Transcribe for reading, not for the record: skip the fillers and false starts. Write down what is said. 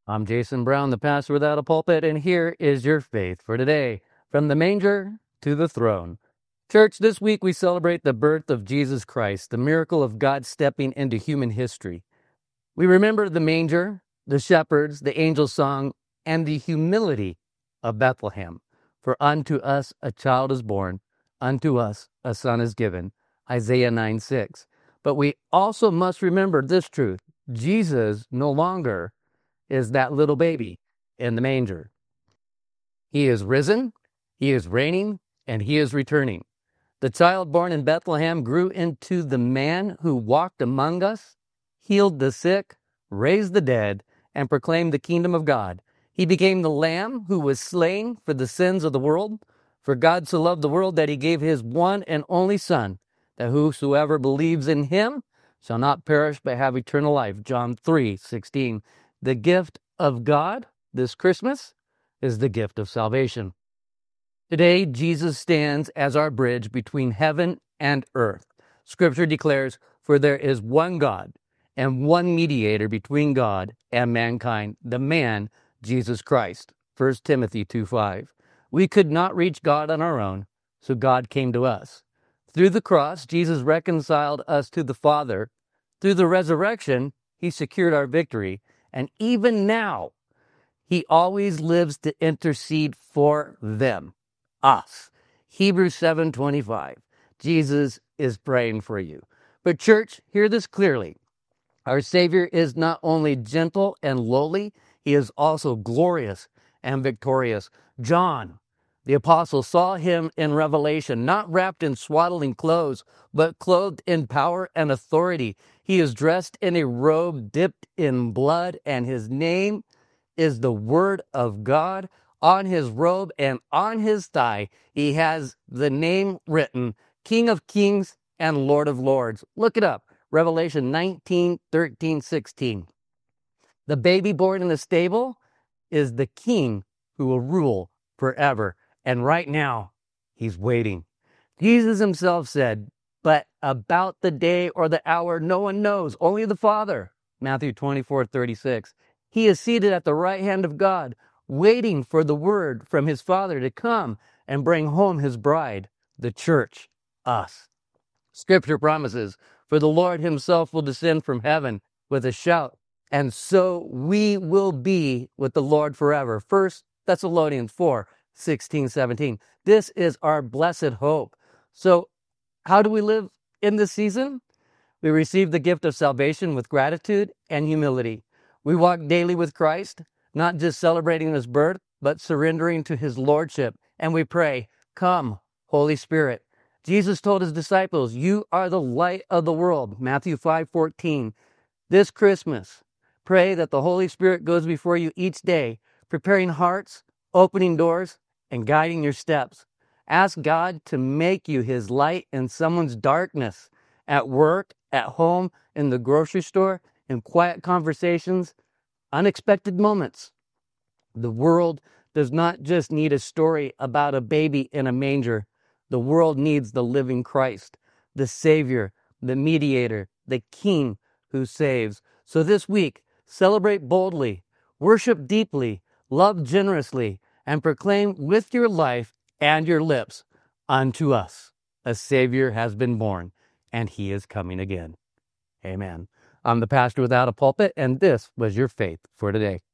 I'm Jason Brown, the pastor without a pulpit, and here is your faith for today. From the manger to the throne. Church, this week we celebrate the birth of Jesus Christ, the miracle of God stepping into human history. We remember the manger, the shepherds, the angel song, and the humility of Bethlehem. For unto us a child is born, unto us a son is given. Isaiah 9:6. But we also must remember this truth. Jesus no longer is that little baby in the manger. He is risen, he is reigning, and he is returning. The child born in Bethlehem grew into the man who walked among us, healed the sick, raised the dead, and proclaimed the kingdom of God. He became the Lamb who was slain for the sins of the world. For God so loved the world that he gave his one and only Son, that whosoever believes in him shall not perish but have eternal life. John 3:16. The gift of God this Christmas is the gift of salvation. Today, Jesus stands as our bridge between heaven and earth. Scripture declares, for there is one God and one mediator between God and mankind, the man, Jesus Christ. 1 Timothy 2:5. We could not reach God on our own, so God came to us. Through the cross, Jesus reconciled us to the Father. Through the resurrection, he secured our victory. And even now, he always lives to intercede for them, us. Hebrews 7:25. Jesus is praying for you. But church, hear this clearly. Our Savior is not only gentle and lowly, he is also glorious and victorious. John, the apostle, saw him in Revelation, not wrapped in swaddling clothes, but clothed in power and authority. He is dressed in a robe dipped in blood, and his name is the Word of God. On his robe and on his thigh, he has the name written, King of Kings and Lord of Lords. Look it up, Revelation 19:13-16. The baby born in the stable is the king who will rule forever. And right now, he's waiting. Jesus himself said, but about the day or the hour, no one knows, only the Father. Matthew 24:36. He is seated at the right hand of God, waiting for the word from his Father to come and bring home his bride, the church, us. Scripture promises, for the Lord himself will descend from heaven with a shout, and so we will be with the Lord forever. 1 Thessalonians 4:16-17. This is our blessed hope. So how do we live in this season? We receive the gift of salvation with gratitude and humility. We walk daily with Christ, not just celebrating his birth, but surrendering to his lordship. And we pray, come, Holy Spirit. Jesus told his disciples, you are the light of the world. Matthew 5:14. This Christmas, pray that the Holy Spirit goes before you each day, preparing hearts, opening doors, and guiding your steps. Ask God to make you his light in someone's darkness, at work, at home, in the grocery store, in quiet conversations, unexpected moments. The world does not just need a story about a baby in a manger. The world needs the living Christ, the Savior, the mediator, the King who saves. So this week, celebrate boldly, worship deeply, love generously, and proclaim with your life and your lips, unto us a Savior has been born, and he is coming again. Amen. I'm the pastor without a pulpit, and this was your faith for today.